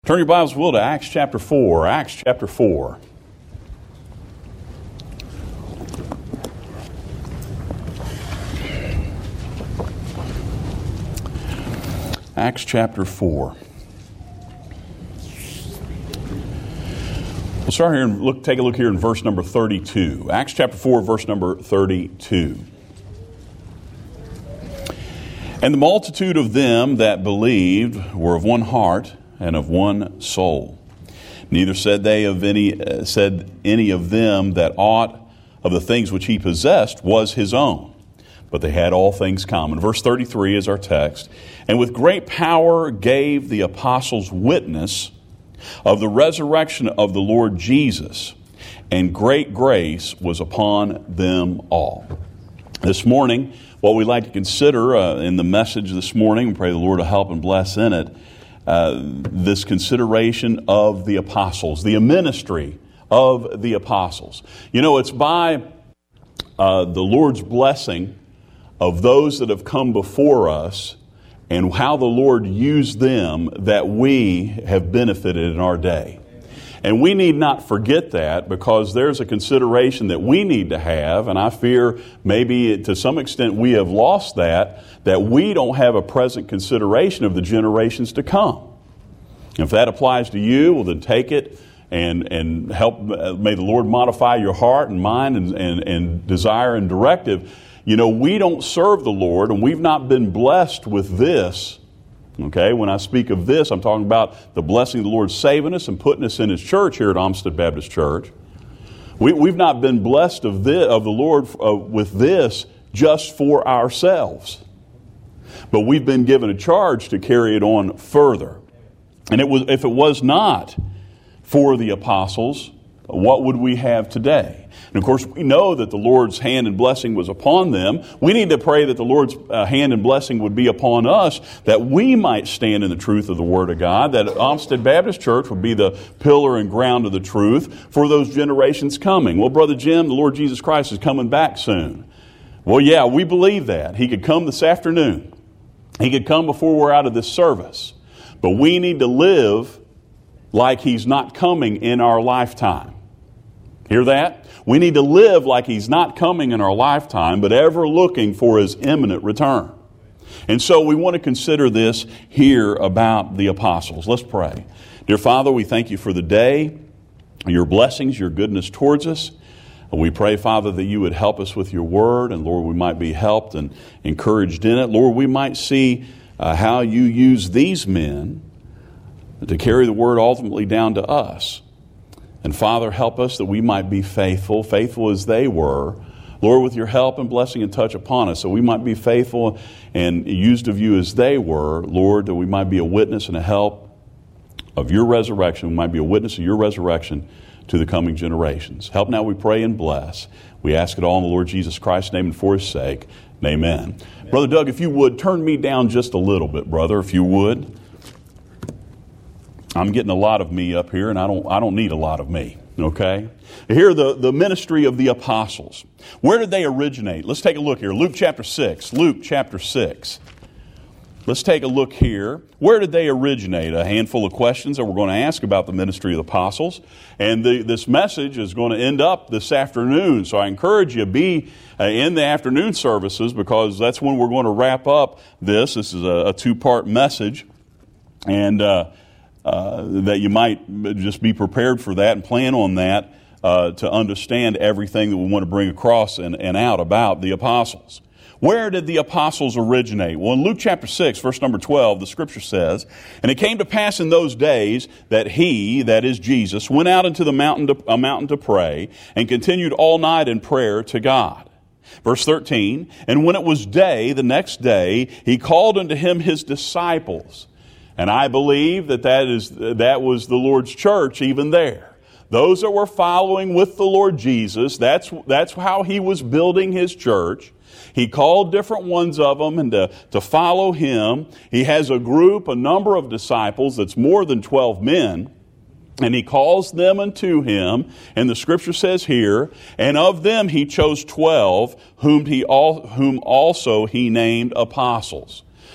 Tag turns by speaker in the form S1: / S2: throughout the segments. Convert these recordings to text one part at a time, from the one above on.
S1: Turn your Bibles, will, to Acts chapter 4. Acts chapter 4. Acts chapter 4. We'll start here and take a look here in verse number 32. Acts chapter 4, verse number 32. And the multitude of them that believed were of one heart and of one soul. Neither said any of them that aught of the things which he possessed was his own, but they had all things common. Verse 33 is our text. And with great power gave the apostles witness of the resurrection of the Lord Jesus, and great grace was upon them all. This morning, what we'd like to consider in the message this morning, we pray the Lord will help and bless in it, this consideration of the apostles, the ministry of the apostles. You know, it's by the Lord's blessing of those that have come before us and how the Lord used them that we have benefited in our day. And we need not forget that, because there's a consideration that we need to have, and I fear maybe to some extent we have lost that we don't have a present consideration of the generations to come. If that applies to you, well then take it and help. May the Lord modify your heart and mind and desire and directive. You know, we don't serve the Lord, and we've not been blessed with this. Okay, when I speak of this, I'm talking about the blessing of the Lord saving us and putting us in His church here at Olmsted Baptist Church. We've not been blessed of the Lord with this just for ourselves, but we've been given a charge to carry it on further. And if it was not for the apostles, what would we have today? And of course, we know that the Lord's hand and blessing was upon them. We need to pray that the Lord's hand and blessing would be upon us, that we might stand in the truth of the Word of God, that Olmsted Baptist Church would be the pillar and ground of the truth for those generations coming. Well, Brother Jim, the Lord Jesus Christ is coming back soon. Well, yeah, we believe that. He could come this afternoon. He could come before we're out of this service. But we need to live like He's not coming in our lifetime. Hear that? We need to live like He's not coming in our lifetime, but ever looking for His imminent return. And so we want to consider this here about the apostles. Let's pray. Dear Father, we thank You for the day, Your blessings, Your goodness towards us. And we pray, Father, that You would help us with Your word, and Lord, we might be helped and encouraged in it. Lord, we might see how You use these men to carry the word ultimately down to us. And Father, help us that we might be faithful as they were. Lord, with Your help and blessing and touch upon us, so we might be faithful and used of You as they were. Lord, that we might be a witness and a help of Your resurrection. We might be a witness of Your resurrection to the coming generations. Help now, we pray, and bless. We ask it all in the Lord Jesus Christ's name and for His sake. Amen. Amen. Brother Doug, if you would, turn me down just a little bit, brother, if you would. I'm getting a lot of me up here, and I don't need a lot of me, okay? Here, the ministry of the apostles. Where did they originate? Let's take a look here. Luke chapter 6. Luke chapter 6. Let's take a look here. Where did they originate? A handful of questions that we're going to ask about the ministry of the apostles. And this message is going to end up this afternoon. So I encourage you to be in the afternoon services, because that's when we're going to wrap up this. This is a two-part message. And that you might just be prepared for that and plan on that to understand everything that we want to bring across and out about the apostles. Where did the apostles originate? Well, in Luke chapter 6, verse number 12, the Scripture says, "And it came to pass in those days that He," that is Jesus, "went out into a mountain to pray, and continued all night in prayer to God." Verse 13, "And when it was day, the next day, He called unto Him His disciples." And I believe that was the Lord's church even there. Those that were following with the Lord Jesus, that's how He was building His church. He called different ones of them and to follow Him. He has a number of disciples that's more than 12 men. And He calls them unto Him. And the Scripture says here, "And of them He chose 12, whom also He named apostles."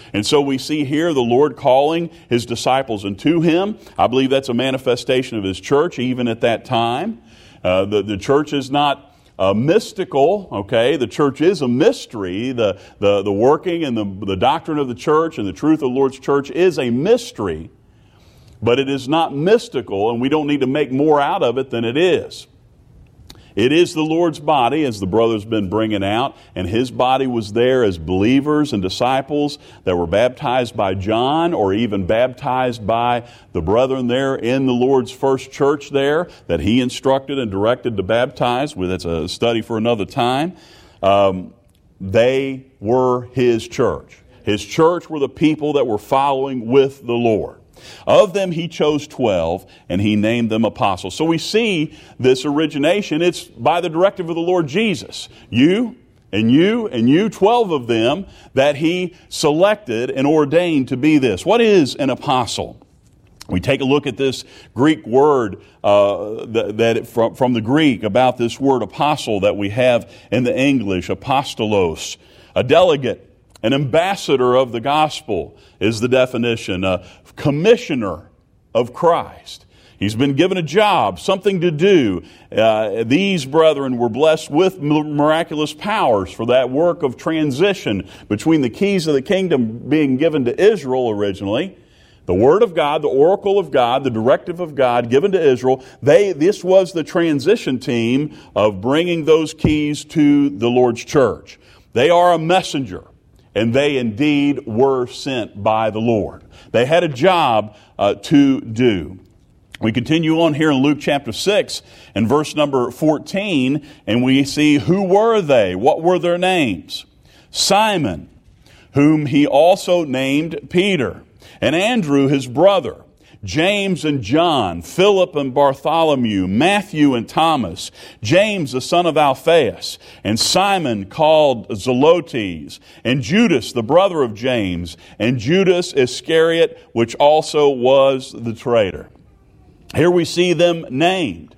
S1: And so we see here the Lord calling His disciples unto Him. I believe that's a manifestation of His church even at that time. The church is not mystical, okay? The church is a mystery. The working and the doctrine of the church and the truth of the Lord's church is a mystery. But it is not mystical, and we don't need to make more out of it than it is. It is the Lord's body, as the brother's been bringing out, and His body was there as believers and disciples that were baptized by John, or even baptized by the brethren there in the Lord's first church there that He instructed and directed to baptize. Well, that's a study for another time. They were His church. His church were the people that were following with the Lord. Of them He chose 12, and He named them apostles. So we see this origination. It's by the directive of the Lord Jesus. You, 12 of them that He selected and ordained to be this. What is an apostle? We take a look at this Greek word from the Greek about this word apostle that we have in the English, apostolos, a delegate. An ambassador of the gospel is the definition. A commissioner of Christ. He's been given a job, something to do. These brethren were blessed with miraculous powers for that work of transition between the keys of the kingdom being given to Israel originally, the Word of God, the oracle of God, the directive of God given to Israel. This was the transition team of bringing those keys to the Lord's church. They are a messenger. And they indeed were sent by the Lord. They had a job to do. We continue on here in Luke chapter 6 and verse number 14, and we see who were they? What were their names? Simon, whom He also named Peter, and Andrew his brother, James and John, Philip and Bartholomew, Matthew and Thomas, James the son of Alphaeus, and Simon called Zelotes, and Judas the brother of James, and Judas Iscariot, which also was the traitor. Here we see them named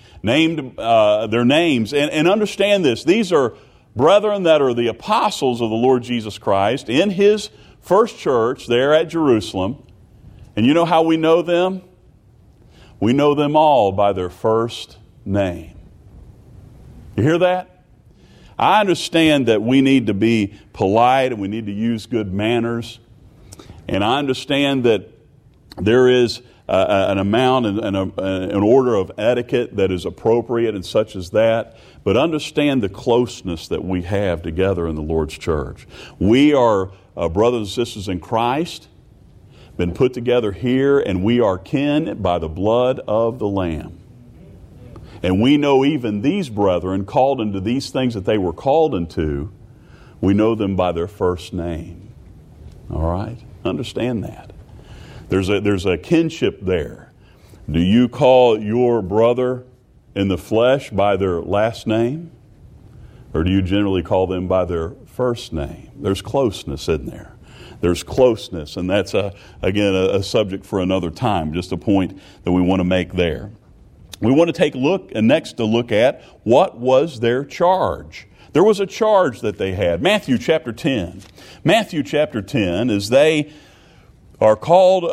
S1: their names. And understand this, these are brethren that are the apostles of the Lord Jesus Christ in His first church there at Jerusalem. And you know how we know them? We know them all by their first name. You hear that? I understand that we need to be polite and we need to use good manners. And I understand that there is an amount and an order of etiquette that is appropriate and such as that. But understand the closeness that we have together in the Lord's church. We are brothers and sisters in Christ, been put together here, and we are kin by the blood of the Lamb. And we know even these brethren called into these things that they were called into, we know them by their first name. All right? Understand that. There's a kinship there. Do you call your brother in the flesh by their last name? Or do you generally call them by their first name? There's closeness in there. There's closeness, and that's, again, a subject for another time, just a point that we want to make there. We want to take a look, and next to look at what was their charge. There was a charge that they had. Matthew chapter 10. Matthew chapter 10 is they are called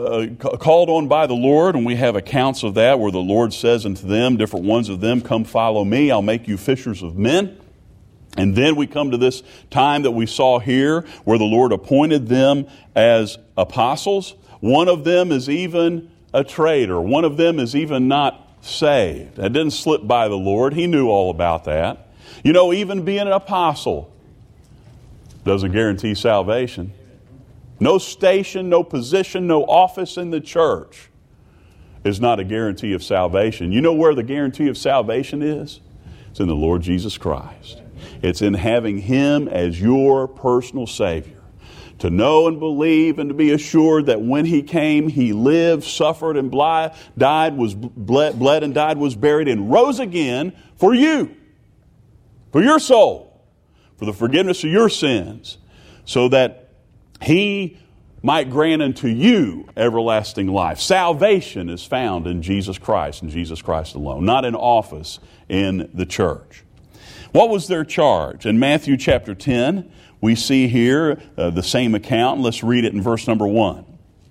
S1: on by the Lord, and we have accounts of that where the Lord says unto them, different ones of them, come follow me, I'll make you fishers of men. And then we come to this time that we saw here where the Lord appointed them as apostles. One of them is even a traitor. One of them is even not saved. That didn't slip by the Lord. He knew all about that. You know, even being an apostle doesn't guarantee salvation. No station, no position, no office in the church is not a guarantee of salvation. You know where the guarantee of salvation is? It's in the Lord Jesus Christ. It's in having Him as your personal Savior. To know and believe and to be assured that when He came, He lived, suffered, and died, was bled and died, was buried, and rose again for you, for your soul, for the forgiveness of your sins, so that He might grant unto you everlasting life. Salvation is found in Jesus Christ and Jesus Christ alone, not in office in the church. What was their charge? In Matthew chapter 10, we see here the same account. Let's read it in verse number 1.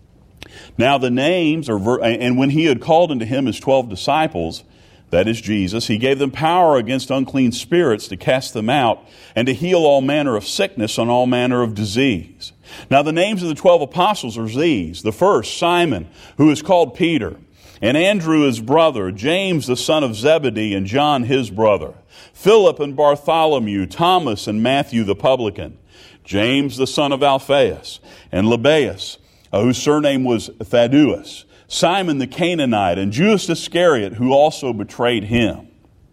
S1: Now the names, and when he had called unto him his 12 disciples, that is Jesus, he gave them power against unclean spirits to cast them out and to heal all manner of sickness and all manner of disease. Now the names of the 12 apostles are these. The first, Simon, who is called Peter, and Andrew his brother, James the son of Zebedee, and John his brother, Philip and Bartholomew, Thomas and Matthew the publican, James the son of Alphaeus, and Lebbaeus, whose surname was Thaddeus, Simon the Canaanite, and Judas Iscariot, who also betrayed him.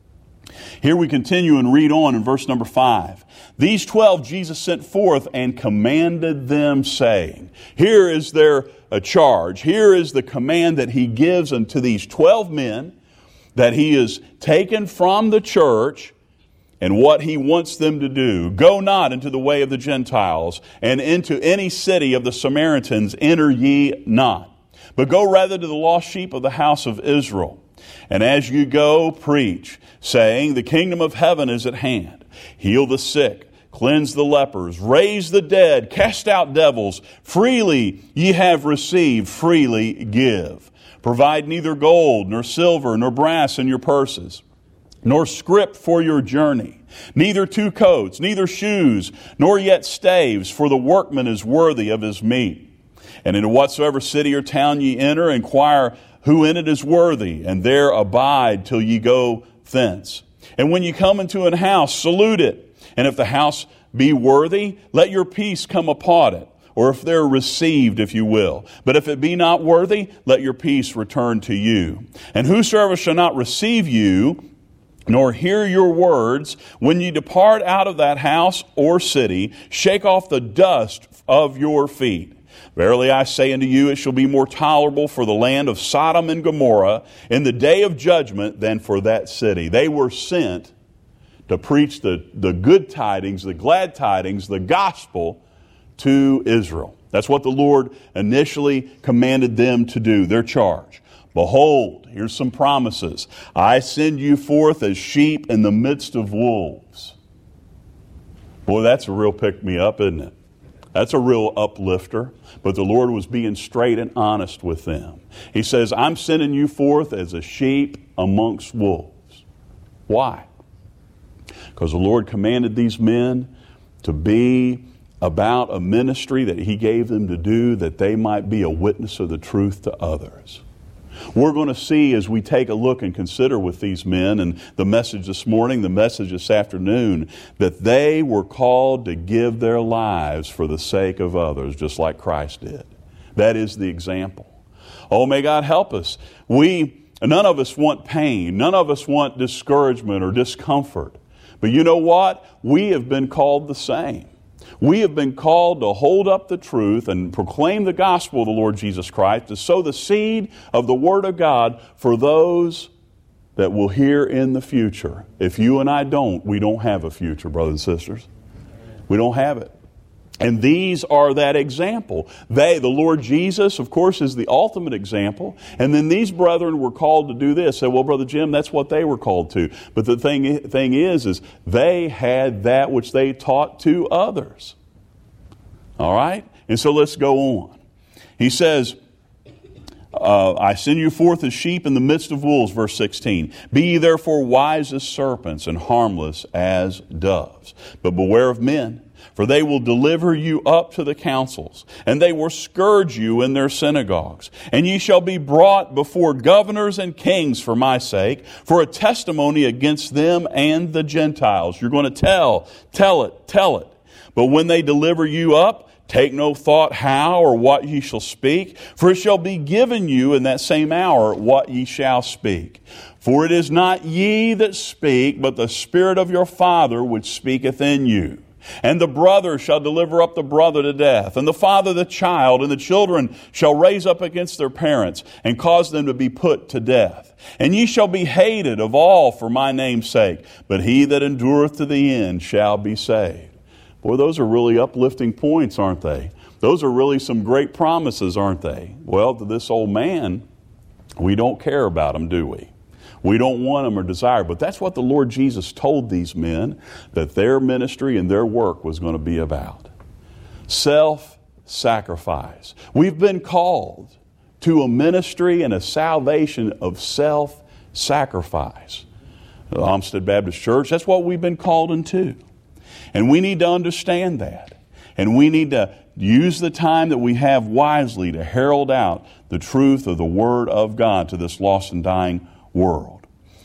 S1: Here we continue and read on in verse number 5. These 12 Jesus sent forth and commanded them, saying, here is their charge. Here is the command that he gives unto these 12 men that he is taken from the church and what he wants them to do. Go not into the way of the Gentiles, and into any city of the Samaritans enter ye not, but go rather to the lost sheep of the house of Israel. And as you go, preach, saying, the kingdom of heaven is at hand. Heal the sick, cleanse the lepers, raise the dead, cast out devils. Freely ye have received, freely give. Provide neither gold, nor silver, nor brass in your purses, nor scrip for your journey, neither 2 coats, neither shoes, nor yet staves, for the workman is worthy of his meat. And into whatsoever city or town ye enter, inquire who in it is worthy, and there abide till ye go thence. And when ye come into an house, salute it. And if the house be worthy, let your peace come upon it. Or if they're received, if you will. But if it be not worthy, let your peace return to you. And whosoever shall not receive you, nor hear your words, when ye depart out of that house or city, shake off the dust of your feet. Verily I say unto you, it shall be more tolerable for the land of Sodom and Gomorrah in the day of judgment than for that city. They were sent to preach the good tidings, the glad tidings, the gospel to Israel. That's what the Lord initially commanded them to do, their charge. Behold, here's some promises. I send you forth as sheep in the midst of wolves. Boy, that's a real pick-me-up, isn't it? That's a real uplifter. But the Lord was being straight and honest with them. He says, I'm sending you forth as a sheep amongst wolves. Why? Because the Lord commanded these men to be about a ministry that He gave them to do, that they might be a witness of the truth to others. We're going to see as we take a look and consider with these men, and the message this morning, the message this afternoon, that they were called to give their lives for the sake of others, just like Christ did. That is the example. Oh, may God help us. None of us want pain. None of us want discouragement or discomfort. But you know what? We have been called the same. We have been called to hold up the truth and proclaim the gospel of the Lord Jesus Christ, to sow the seed of the Word of God for those that will hear in the future. If you and I don't, we don't have a future, brothers and sisters. We don't have it. And these are that example. The Lord Jesus, of course, is the ultimate example. And then these brethren were called to do this. Say, well, Brother Jim, that's what they were called to. But the thing is they had that which they taught to others. All right? And so let's go on. He says, I send you forth as sheep in the midst of wolves, verse 16. Be ye therefore wise as serpents and harmless as doves. But beware of men, for they will deliver you up to the councils, and they will scourge you in their synagogues. And ye shall be brought before governors and kings for my sake, for a testimony against them and the Gentiles. You're going to tell it. But when they deliver you up, take no thought how or what ye shall speak, for it shall be given you in that same hour what ye shall speak. For it is not ye that speak, but the Spirit of your Father which speaketh in you. And the brother shall deliver up the brother to death, and the father the child, and the children shall raise up against their parents, and cause them to be put to death. And ye shall be hated of all for my name's sake, but he that endureth to the end shall be saved. Boy, those are really uplifting points, aren't they? Those are really some great promises, aren't they? Well, to this old man, we don't care about them, do we? We don't want them or desire. But that's what the Lord Jesus told these men that their ministry and their work was going to be about. Self-sacrifice. We've been called to a ministry and a salvation of self-sacrifice. The Olmsted Baptist Church, that's what we've been called into. And we need to understand that. And we need to use the time that we have wisely to herald out the truth of the Word of God to this lost and dying world.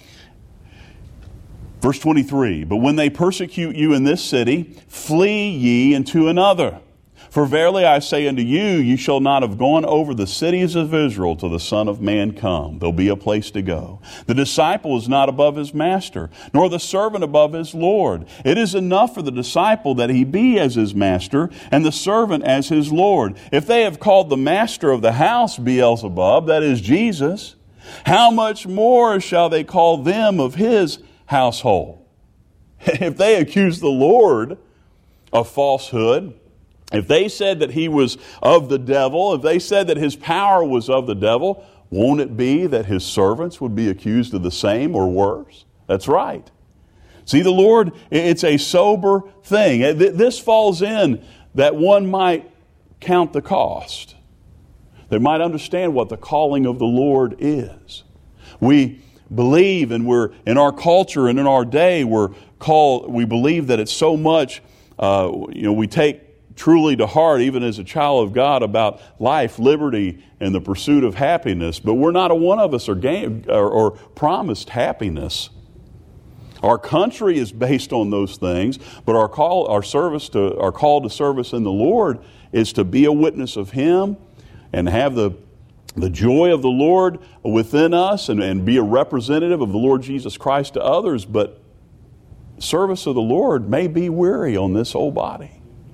S1: Verse 23, but when they persecute you in this city, flee ye into another. For verily I say unto you, you shall not have gone over the cities of Israel till the Son of Man come. There'll be a place to go. The disciple is not above his master, nor the servant above his Lord. It is enough for the disciple that he be as his master, and the servant as his Lord. If they have called the master of the house Beelzebub, that is Jesus, how much more shall they call them of his household? If they accuse the Lord of falsehood, if they said that he was of the devil, if they said that his power was of the devil, won't it be that his servants would be accused of the same or worse? That's right. See, the Lord, it's a sober thing. This falls in that one might count the cost. They might understand what the calling of the Lord is. We believe, and we're in our culture and in our day, we believe that it's so much, we take truly to heart, even as a child of God, about life, liberty, and the pursuit of happiness. But we're not a one of us or promised happiness. Our country is based on those things, but our call to service in the Lord is to be a witness of Him and have the joy of the Lord within us and be a representative of the Lord Jesus Christ to others. But service of the Lord may be weary on this old body.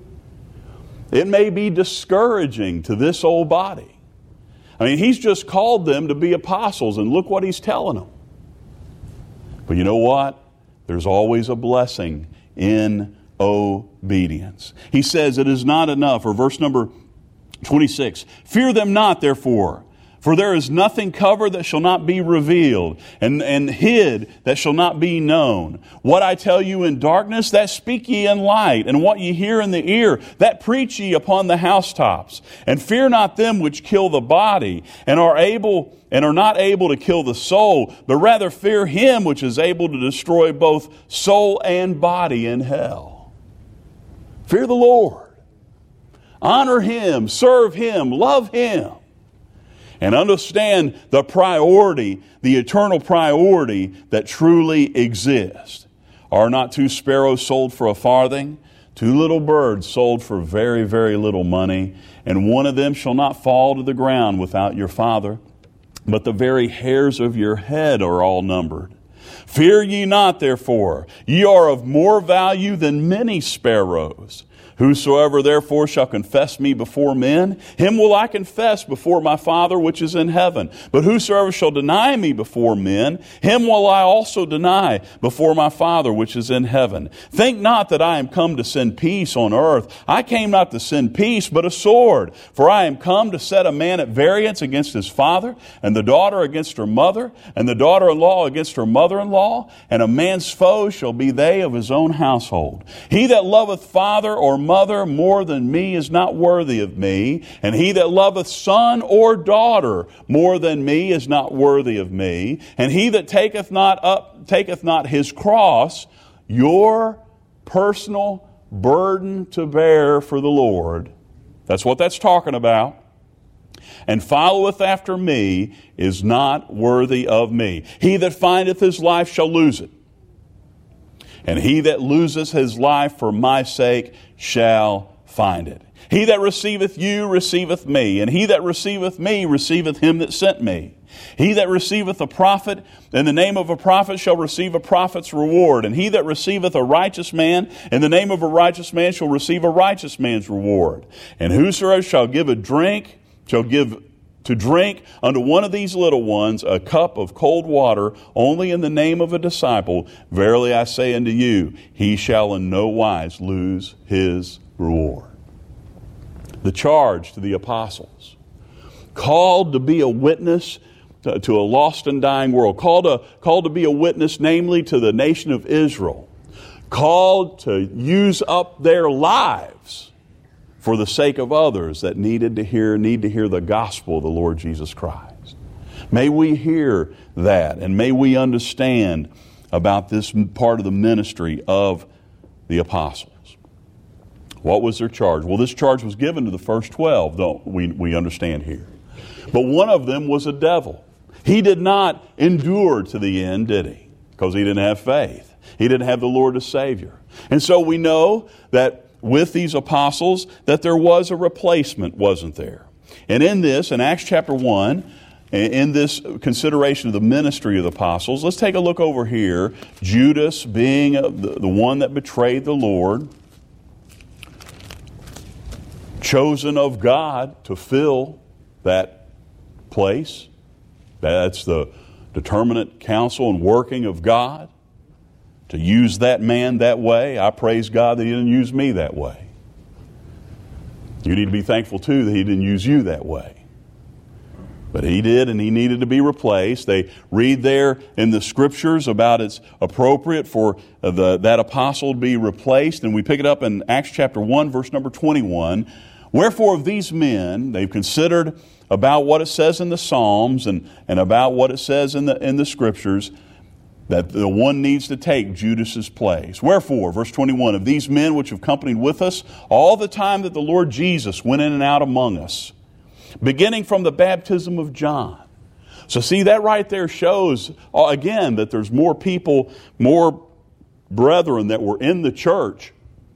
S1: It may be discouraging to this old body. I mean, He's just called them to be apostles, and look what He's telling them. But you know what? There's always a blessing in obedience. He says it is not enough, or verse number 26, fear them not, therefore, for there is nothing covered that shall not be revealed, and hid that shall not be known. What I tell you in darkness, that speak ye in light, and what ye hear in the ear, that preach ye upon the housetops. And fear not them which kill the body, and are not able to kill the soul, but rather fear Him which is able to destroy both soul and body in hell. Fear the Lord. Honor Him, serve Him, love Him. And understand the priority, the eternal priority that truly exists. Are not 2 sparrows sold for a farthing? 2 little birds sold for very, very little money. And one of them shall not fall to the ground without your Father. But the very hairs of your head are all numbered. Fear ye not, therefore. Ye are of more value than many sparrows. Whosoever therefore shall confess me before men, him will I confess before my Father which is in heaven. But whosoever shall deny me before men, him will I also deny before my Father which is in heaven. Think not that I am come to send peace on earth. I came not to send peace, but a sword. For I am come to set a man at variance against his father, and the daughter against her mother, and the daughter-in-law against her mother-in-law, and a man's foes shall be they of his own household. He that loveth father or mother more than me is not worthy of me, and he that loveth son or daughter more than me is not worthy of me, and he that taketh not his cross, your personal burden to bear for the Lord. That's what that's talking about. And followeth after me is not worthy of me. He that findeth his life shall lose it. And he that loseth his life for my sake shall find it. He that receiveth you receiveth me, and he that receiveth me receiveth him that sent me. He that receiveth a prophet in the name of a prophet shall receive a prophet's reward. And he that receiveth a righteous man in the name of a righteous man shall receive a righteous man's reward. And whosoever shall give to drink unto one of these little ones a cup of cold water only in the name of a disciple, verily I say unto you, he shall in no wise lose his reward. The charge to the apostles, called to be a witness to a lost and dying world, called to be a witness, namely to the nation of Israel, called to use up their lives for the sake of others that need to hear the gospel of the Lord Jesus Christ. May we hear that, and may we understand about this part of the ministry of the apostles. What was their charge? Well, this charge was given to the first 12, don't we understand here. But one of them was a devil. He did not endure to the end, did he? Because he didn't have faith. He didn't have the Lord as Savior. And so we know that with these apostles that there was a replacement, wasn't there? And in this, in Acts chapter 1, in this consideration of the ministry of the apostles, let's take a look over here. Judas being the one that betrayed the Lord, chosen of God to fill that place. That's the determinate counsel and working of God, to use that man that way. I praise God that He didn't use me that way. You need to be thankful too that He didn't use you that way. But He did, and he needed to be replaced. They read there in the Scriptures about it's appropriate for that apostle to be replaced. And we pick it up in Acts chapter 1, verse number 21. Wherefore of these men, they've considered about what it says in the Psalms and about what it says in the Scriptures, that the one needs to take Judas's place. Wherefore, verse 21, of these men which have companied with us all the time that the Lord Jesus went in and out among us, beginning from the baptism of John. So see, that right there shows, again, that there's more people, more brethren that were in the church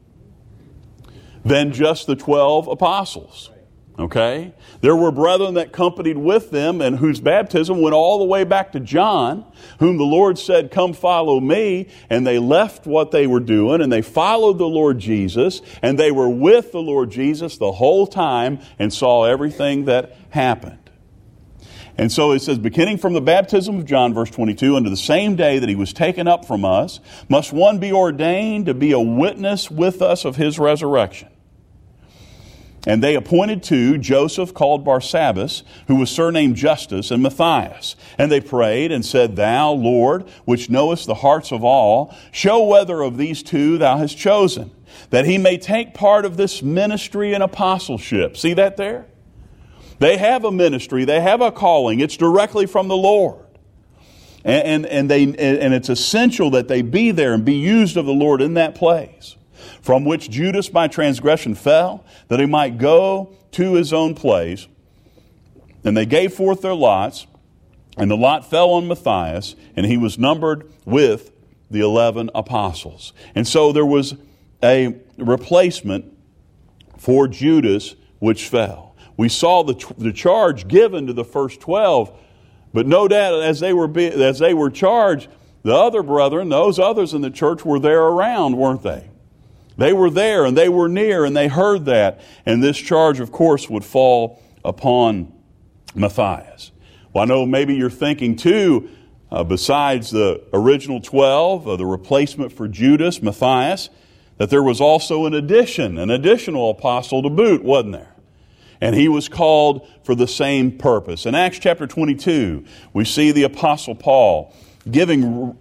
S1: than just the 12 apostles. Okay? There were brethren that companied with them and whose baptism went all the way back to John, whom the Lord said, come follow me. And they left what they were doing and they followed the Lord Jesus, and they were with the Lord Jesus the whole time and saw everything that happened. And so it says, beginning from the baptism of John, verse 22, unto the same day that He was taken up from us, must one be ordained to be a witness with us of His resurrection. And they appointed two, Joseph called Barsabbas, who was surnamed Justus, and Matthias. And they prayed and said, Thou, Lord, which knowest the hearts of all, show whether of these two Thou hast chosen, that he may take part of this ministry and apostleship. See that there? They have a ministry. They have a calling. It's directly from the Lord. And it's essential that they be there and be used of the Lord in that place, from which Judas by transgression fell, that he might go to his own place. And they gave forth their lots, and the lot fell on Matthias, and he was numbered with the 11 apostles. And so there was a replacement for Judas, which fell. We saw the charge given to the first 12, but no doubt as they were charged, the other brethren, those others in the church, were there around, weren't they? They were there and they were near and they heard that. And this charge, of course, would fall upon Matthias. Well, I know maybe you're thinking too, besides the original 12, the replacement for Judas, Matthias, that there was also an additional apostle to boot, wasn't there? And he was called for the same purpose. In Acts chapter 22, we see the apostle Paul giving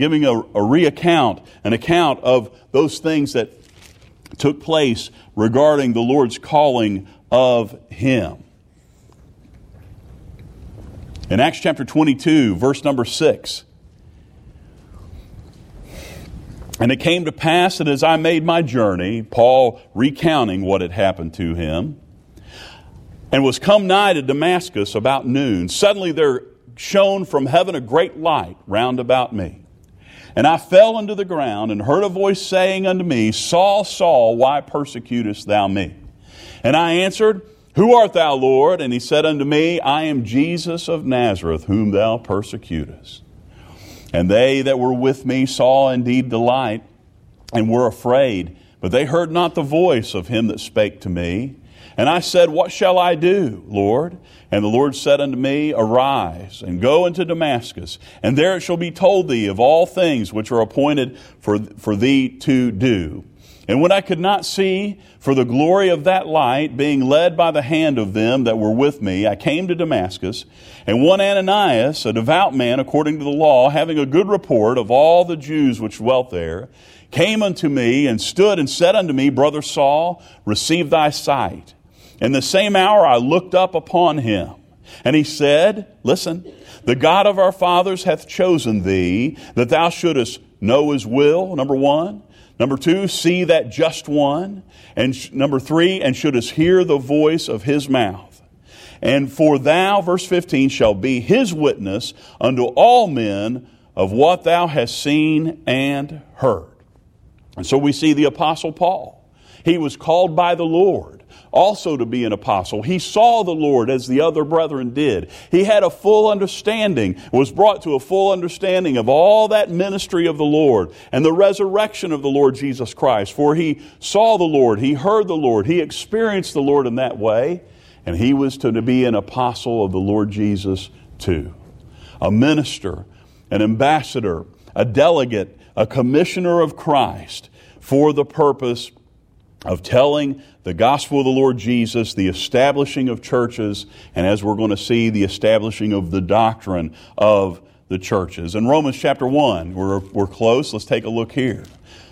S1: an account of those things that took place regarding the Lord's calling of him. In Acts chapter 22, verse number 6, and it came to pass that as I made my journey, Paul recounting what had happened to him, and was come nigh to Damascus about noon, suddenly there shone from heaven a great light round about me. And I fell unto the ground, and heard a voice saying unto me, Saul, Saul, why persecutest thou me? And I answered, Who art thou, Lord? And he said unto me, I am Jesus of Nazareth, whom thou persecutest. And they that were with me saw indeed the light, and were afraid, but they heard not the voice of him that spake to me. And I said, What shall I do, Lord? And the Lord said unto me, Arise, and go into Damascus, and there it shall be told thee of all things which are appointed for thee to do. And when I could not see for the glory of that light, being led by the hand of them that were with me, I came to Damascus. And one Ananias, a devout man according to the law, having a good report of all the Jews which dwelt there, came unto me and stood and said unto me, Brother Saul, receive thy sight. In the same hour I looked up upon him. And he said, listen, the God of our fathers hath chosen thee, that thou shouldest know his will, number one. Number two, see that just one. And number three, and shouldest hear the voice of his mouth. And for thou, verse 15, shall be his witness unto all men of what thou hast seen and heard. And so we see the Apostle Paul. He was called by the Lord also to be an apostle. He saw the Lord as the other brethren did. He had a full understanding, was brought to a full understanding of all that ministry of the Lord and the resurrection of the Lord Jesus Christ. For he saw the Lord, he heard the Lord, he experienced the Lord in that way, and he was to be an apostle of the Lord Jesus too. A minister, an ambassador, a delegate, a commissioner of Christ for the purpose of telling the gospel of the Lord Jesus, the establishing of churches, and as we're going to see, the establishing of the doctrine of the churches. In Romans chapter 1, we're close. Let's take a look here.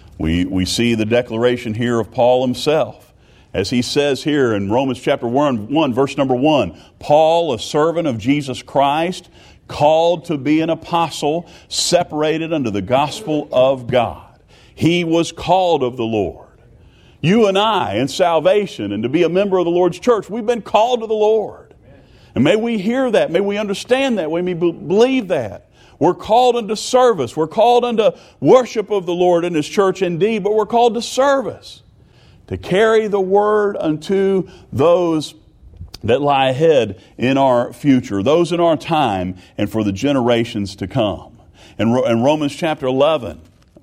S1: We see the declaration here of Paul himself. As he says here in Romans chapter 1, verse number 1, Paul, a servant of Jesus Christ, called to be an apostle, separated unto the gospel of God. He was called of the Lord. You and I, in salvation and to be a member of the Lord's church, we've been called to the Lord. And may we hear that. May we understand that. May we believe that. We're called unto service. We're called unto worship of the Lord in His church indeed, but we're called to service, to carry the word unto those that lie ahead in our future, those in our time, and for the generations to come. In Romans chapter 11,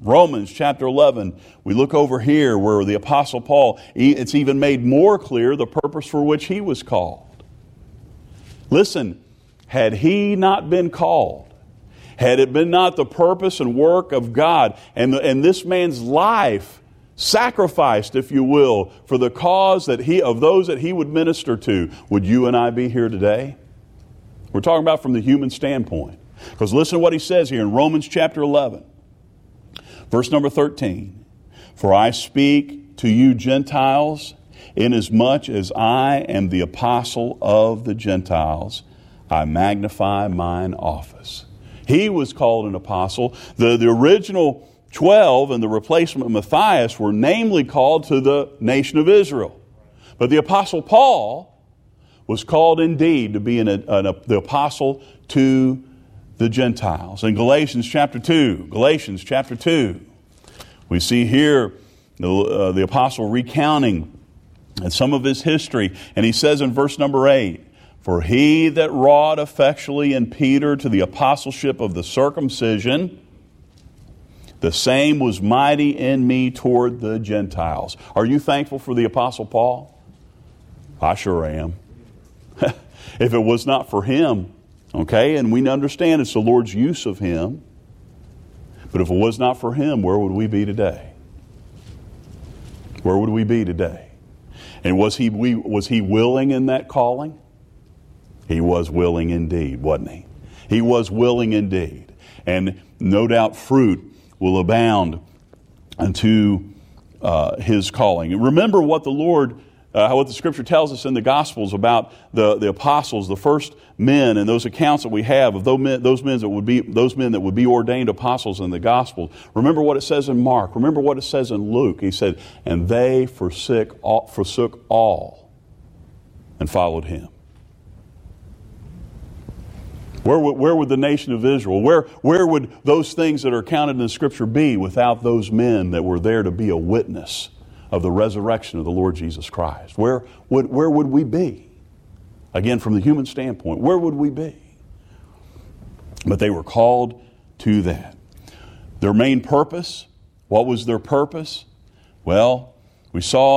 S1: we look over here where the Apostle Paul, it's even made more clear the purpose for which he was called. Listen, had he not been called, had it been not the purpose and work of God, and this man's life sacrificed, if you will, for the cause of those that he would minister to, would you and I be here today? We're talking about from the human standpoint. Because listen to what he says here in Romans chapter 11. Verse number 13, for I speak to you Gentiles, inasmuch as I am the apostle of the Gentiles, I magnify mine office. He was called an apostle. The original 12 and the replacement Matthias were namely called to the nation of Israel. But the Apostle Paul was called indeed to be the apostle to the Gentiles. In Galatians chapter 2, we see here the apostle recounting some of his history. And he says in verse number 8, for he that wrought effectually in Peter to the apostleship of the circumcision, the same was mighty in me toward the Gentiles. Are you thankful for the Apostle Paul? I sure am. If it was not for him, okay, and we understand it's the Lord's use of him, but if it was not for him, where would we be today? Where would we be today? And was he willing in that calling? He was willing indeed, wasn't he? He was willing indeed. And no doubt fruit will abound unto his calling. Remember what the Lord, what the Scripture tells us in the Gospels about the apostles, the first men, and those accounts that we have of those men that would be ordained apostles in the Gospels. Remember what it says in Mark. Remember what it says in Luke. He said, and they forsook all and followed him. Where would the nation of Israel, where would those things that are counted in the Scripture be without those men that were there to be a witness of the resurrection of the Lord Jesus Christ? Where would we be? Again, from the human standpoint, where would we be? But they were called to that. Their main purpose, what was their purpose? Well, we saw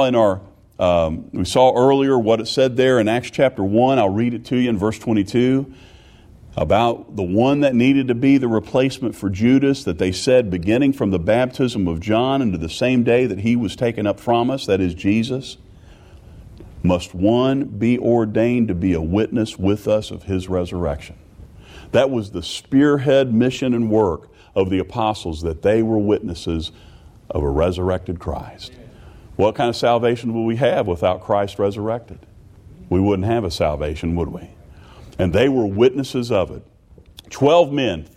S1: earlier what it said there in Acts chapter 1. I'll read it to you in verse 22. about the one that needed to be the replacement for Judas, that they said beginning from the baptism of John into the same day that he was taken up from us, that is Jesus, must one be ordained to be a witness with us of his resurrection. That was the spearhead mission and work of the apostles, that they were witnesses of a resurrected Christ. What kind of salvation would we have without Christ resurrected? We wouldn't have a salvation, would we? And they were witnesses of it. 13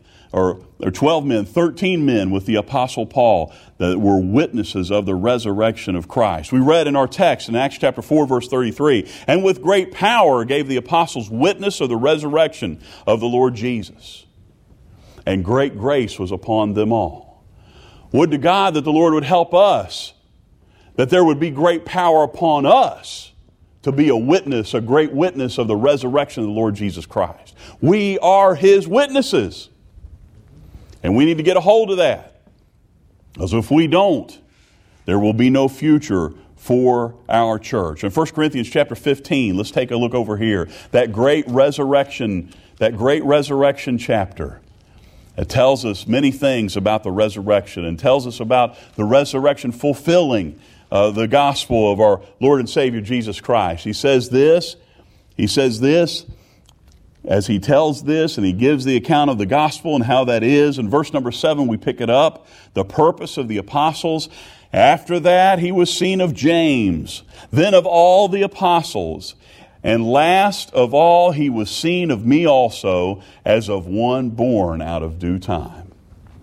S1: men with the Apostle Paul that were witnesses of the resurrection of Christ. We read in our text in Acts chapter 4, verse 33, and with great power gave the apostles witness of the resurrection of the Lord Jesus. And great grace was upon them all. Would to God that the Lord would help us, that there would be great power upon us to be a witness, a great witness of the resurrection of the Lord Jesus Christ. We are His witnesses. And we need to get a hold of that. Because if we don't, there will be no future for our church. In 1 Corinthians chapter 15, let's take a look over here. That great resurrection chapter. It tells us many things about the resurrection and tells us about the resurrection fulfilling the gospel of our Lord and Savior Jesus Christ. He says this, as he tells this and he gives the account of the gospel and how that is. In verse number 7 we pick it up, the purpose of the apostles. After that he was seen of James, then of all the apostles. And last of all he was seen of me also, as of one born out of due time.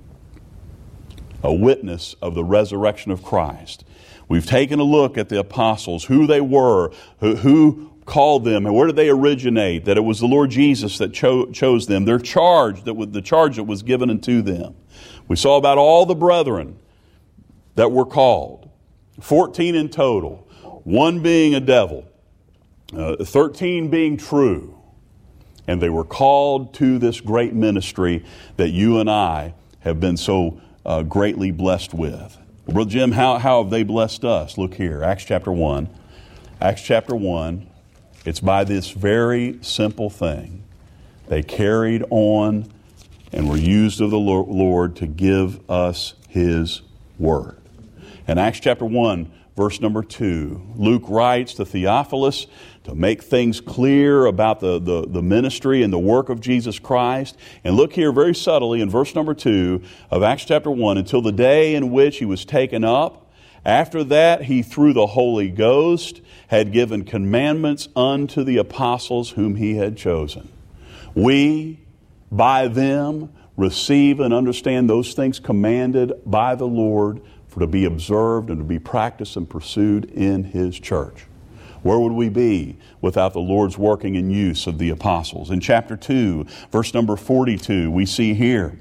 S1: A witness of the resurrection of Christ. We've taken a look at the apostles, who they were, who called them, and where did they originate, that it was the Lord Jesus that chose them, their charge, the charge that was given unto them. We saw about all the brethren that were called, 14 in total, 1 being a devil, 13 being true, and they were called to this great ministry that you and I have been so greatly blessed with. Brother Jim, how have they blessed us? Look here, Acts chapter 1. Acts chapter 1, it's by this very simple thing. They carried on and were used of the Lord to give us His Word. In Acts chapter 1, verse number 2, Luke writes to Theophilus to make things clear about the ministry and the work of Jesus Christ. And look here very subtly in verse number 2 of Acts chapter 1, until the day in which He was taken up. After that, He, through the Holy Ghost, had given commandments unto the apostles whom He had chosen. We, by them, receive and understand those things commanded by the Lord for to be observed and to be practiced and pursued in His church. Where would we be without the Lord's working and use of the apostles? In chapter 2, verse number 42, we see here.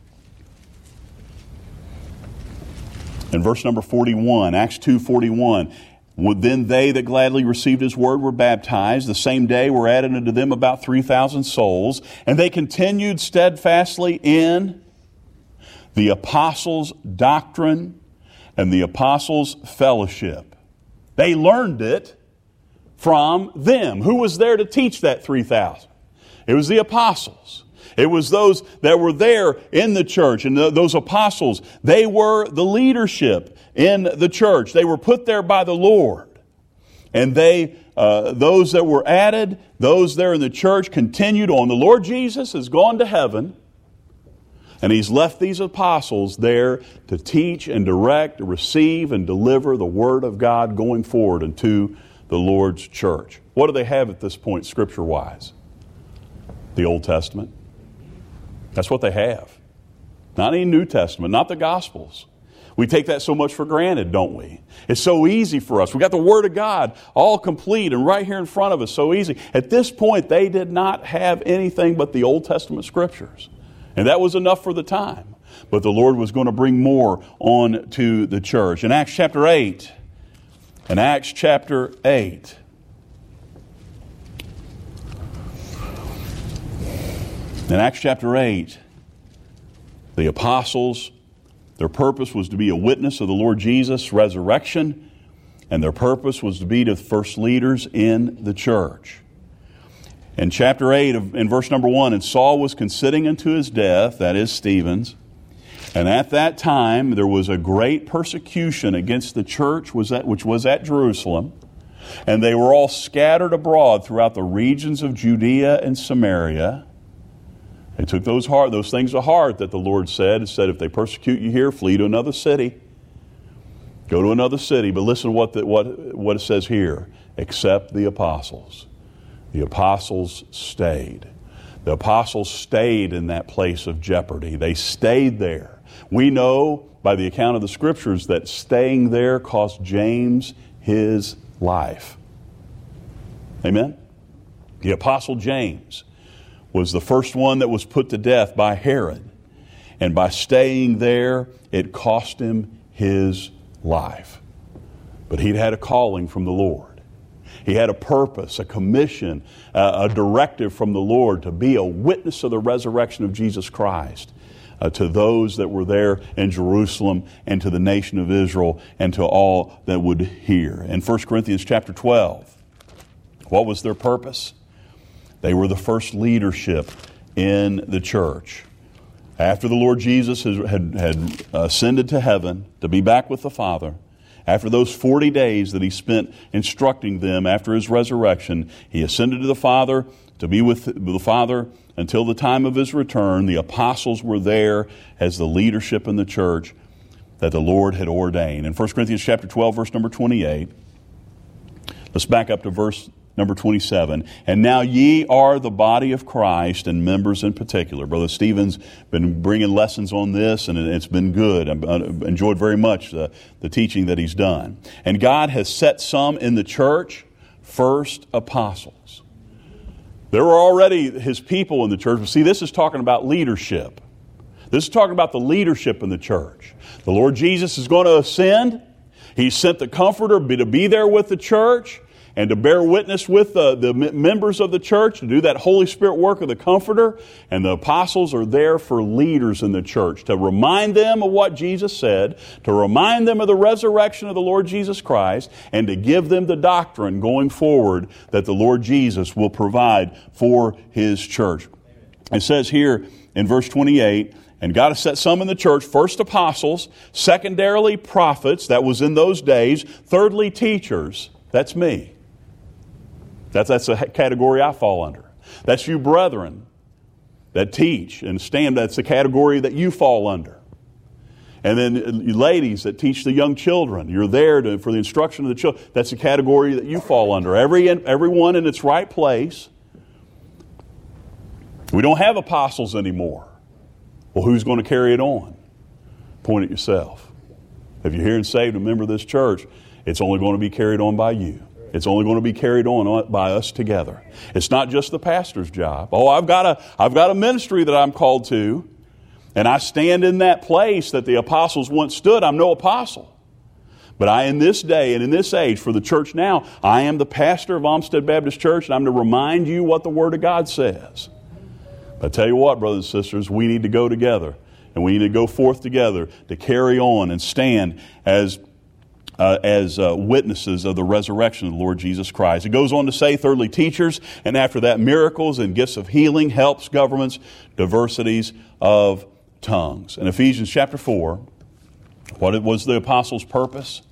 S1: In verse number 41, Acts 2:41, then they that gladly received His word were baptized. The same day were added unto them about 3,000 souls. And they continued steadfastly in the apostles' doctrine and the apostles' fellowship. They learned it from them. Who was there to teach that 3,000? It was the apostles. It was those that were there in the church. And those apostles, they were the leadership in the church. They were put there by the Lord. And those that were added, those there in the church continued on. The Lord Jesus has gone to heaven. And He's left these apostles there to teach and direct, to receive and deliver the Word of God going forward into the Lord's church. What do they have at this point, Scripture-wise? The Old Testament. That's what they have. Not any New Testament, not the Gospels. We take that so much for granted, don't we? It's so easy for us. We got the Word of God all complete and right here in front of us, so easy. At this point, they did not have anything but the Old Testament Scriptures. And that was enough for the time. But the Lord was going to bring more on to the church. In Acts chapter 8, in Acts chapter 8, the apostles, their purpose was to be a witness of the Lord Jesus' resurrection, and their purpose was to be the first leaders in the church. In chapter 8, in verse number 1, and Saul was consenting unto his death, that is Stephen's, and at that time there was a great persecution against the church which was at Jerusalem, and they were all scattered abroad throughout the regions of Judea and Samaria. They took those things to heart that the Lord said. He said, if they persecute you here, flee to another city. Go to another city. But listen to what it says here. Except the apostles. The apostles stayed. The apostles stayed in that place of jeopardy. They stayed there. We know by the account of the Scriptures that staying there cost James his life. Amen? The apostle James was the first one that was put to death by Herod. And by staying there, it cost him his life. But he'd had a calling from the Lord. He had a purpose, a commission, a directive from the Lord to be a witness of the resurrection of Jesus Christ to those that were there in Jerusalem and to the nation of Israel and to all that would hear. In 1 Corinthians chapter 12, what was their purpose? They were the first leadership in the church. After the Lord Jesus had ascended to heaven to be back with the Father, after those 40 days that he spent instructing them after his resurrection, he ascended to the Father to be with the Father until the time of his return. The apostles were there as the leadership in the church that the Lord had ordained. In 1 Corinthians chapter 12, verse number 28, let's back up to verse number 27. And now ye are the body of Christ and members in particular. Brother Stephen's been bringing lessons on this, and it's been good. I've enjoyed very much the teaching that he's done. And God has set some in the church, first apostles. There were already his people in the church. But see, this is talking about leadership. This is talking about the leadership in the church. The Lord Jesus is going to ascend. He sent the Comforter to be there with the church and to bear witness with the members of the church, to do that Holy Spirit work of the Comforter. And the apostles are there for leaders in the church, to remind them of what Jesus said, to remind them of the resurrection of the Lord Jesus Christ, and to give them the doctrine going forward that the Lord Jesus will provide for His church. It says here in verse 28, and God has set some in the church, first apostles, secondarily prophets, that was in those days, thirdly teachers, that's me. That's a category I fall under. That's you brethren that teach and stand. That's the category that you fall under. And then you ladies that teach the young children. You're there for the instruction of the children. That's the category that you fall under. Everyone in its right place. We don't have apostles anymore. Well, who's going to carry it on? Point at yourself. If you're here and saved, a member of this church, it's only going to be carried on by you. It's only going to be carried on by us together. It's not just the pastor's job. Oh, I've got a ministry that I'm called to, and I stand in that place that the apostles once stood. I'm no apostle. But I, in this day and in this age, for the church now, I am the pastor of Olmsted Baptist Church, and I'm to remind you what the Word of God says. But I tell you what, brothers and sisters, we need to go together, and we need to go forth together to carry on and stand as witnesses of the resurrection of the Lord Jesus Christ. It goes on to say, thirdly, teachers, and after that, miracles and gifts of healing, helps, governments, diversities of tongues. In Ephesians chapter 4, what was the apostles' purpose?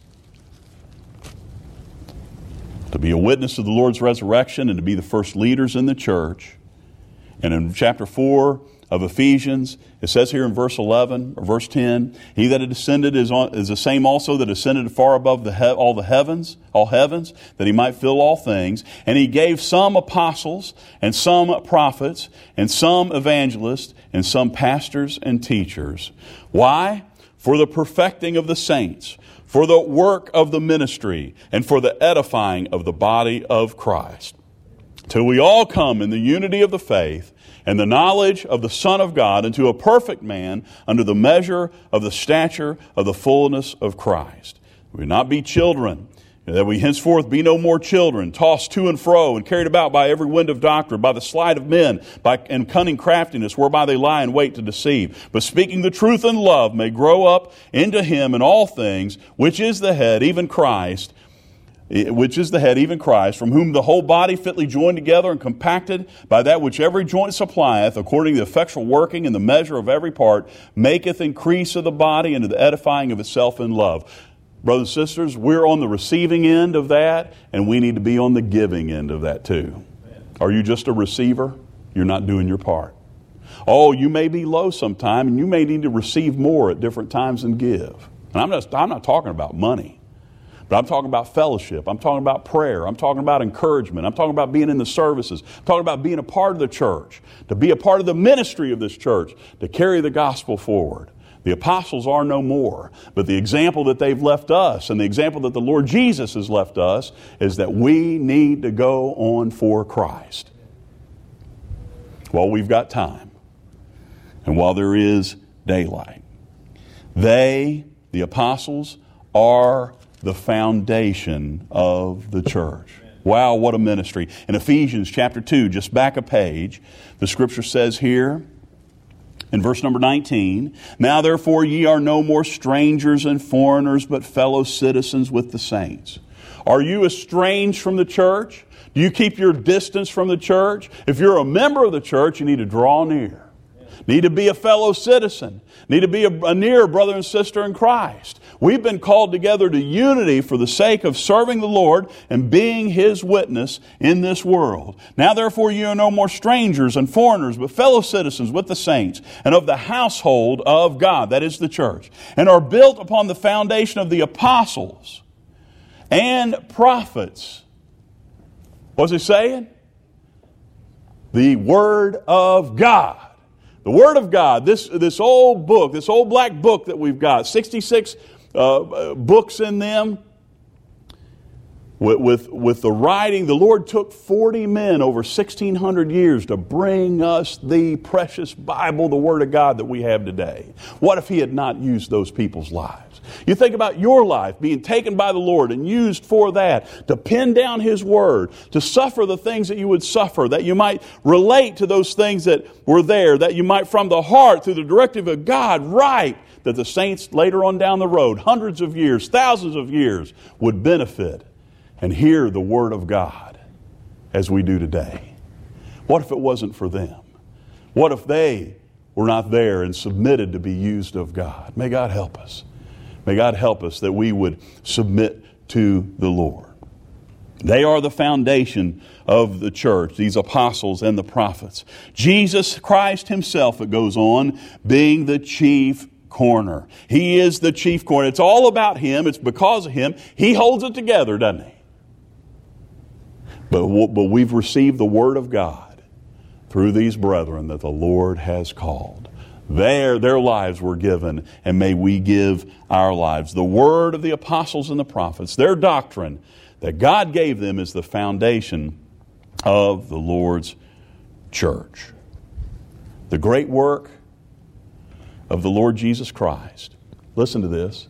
S1: To be a witness of the Lord's resurrection and to be the first leaders in the church. And in chapter 4 of Ephesians, it says here in verse 11 or verse 10, he that had descended is the same also that ascended far above all heavens, that he might fill all things. And he gave some apostles, and some prophets, and some evangelists, and some pastors and teachers. Why? For the perfecting of the saints, for the work of the ministry, and for the edifying of the body of Christ, till we all come in the unity of the faith and the knowledge of the Son of God, into a perfect man, under the measure of the stature of the fullness of Christ. We not be children, that we henceforth be no more children, tossed to and fro and carried about by every wind of doctrine, by the sleight of men, and cunning craftiness, whereby they lie in wait to deceive. But speaking the truth in love, may grow up into him in all things, which is the head, even Christ, which is the head, even Christ, from whom the whole body fitly joined together and compacted by that which every joint supplieth, according to the effectual working in the measure of every part, maketh increase of the body unto the edifying of itself in love. Brothers and sisters, we're on the receiving end of that, and we need to be on the giving end of that too. Are you just a receiver? You're not doing your part. Oh, you may be low sometime, and you may need to receive more at different times and give. And I'm not talking about money. But I'm talking about fellowship. I'm talking about prayer. I'm talking about encouragement. I'm talking about being in the services. I'm talking about being a part of the church, to be a part of the ministry of this church, to carry the gospel forward. The apostles are no more, but the example that they've left us and the example that the Lord Jesus has left us is that we need to go on for Christ. While we've got time and while there is daylight. They, the apostles, are the foundation of the church. Wow, what a ministry. In Ephesians chapter 2, just back a page, the scripture says here, in verse number 19, now therefore ye are no more strangers and foreigners, but fellow citizens with the saints. Are you estranged from the church? Do you keep your distance from the church? If you're a member of the church, you need to draw near. Need to be a fellow citizen. Need to be a near brother and sister in Christ. We've been called together to unity for the sake of serving the Lord and being His witness in this world. Now therefore you are no more strangers and foreigners, but fellow citizens with the saints and of the household of God, that is the church, and are built upon the foundation of the apostles and prophets. What's he saying? The Word of God. The Word of God, this old book, this old black book that we've got, 66 books in them, with the writing, the Lord took 40 men over 1,600 years to bring us the precious Bible, the Word of God that we have today. What if He had not used those people's lives? You think about your life being taken by the Lord and used for that, to pin down His Word, to suffer the things that you would suffer, that you might relate to those things that were there, that you might from the heart, through the directive of God, write, that the saints later on down the road, hundreds of years, thousands of years, would benefit and hear the Word of God as we do today. What if it wasn't for them? What if they were not there and submitted to be used of God? May God help us. May God help us that we would submit to the Lord. They are the foundation of the church, these apostles and the prophets. Jesus Christ Himself, it goes on, being the chief corner. He is the chief corner. It's all about Him. It's because of Him. He holds it together, doesn't He? But we've received the Word of God through these brethren that the Lord has called. Their lives were given, and may we give our lives. The word of the apostles and the prophets, their doctrine that God gave them, is the foundation of the Lord's church. The great work of the Lord Jesus Christ. Listen to this.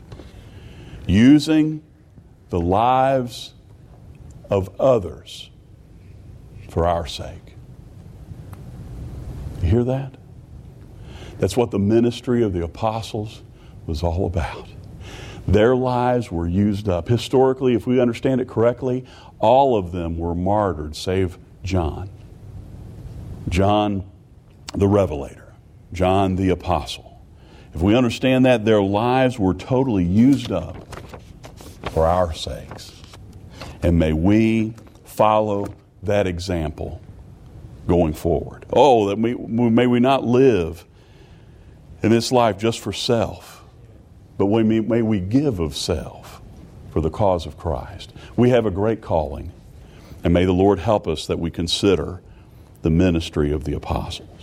S1: Using the lives of others for our sake. You hear that? That's what the ministry of the apostles was all about. Their lives were used up. Historically, if we understand it correctly, all of them were martyred, save John. John the Revelator. John the Apostle. If we understand that, their lives were totally used up for our sakes. And may we follow that example going forward. Oh, that may we not live in this life just for self, but may we give of self for the cause of Christ. We have a great calling, and may the Lord help us that we consider the ministry of the apostles.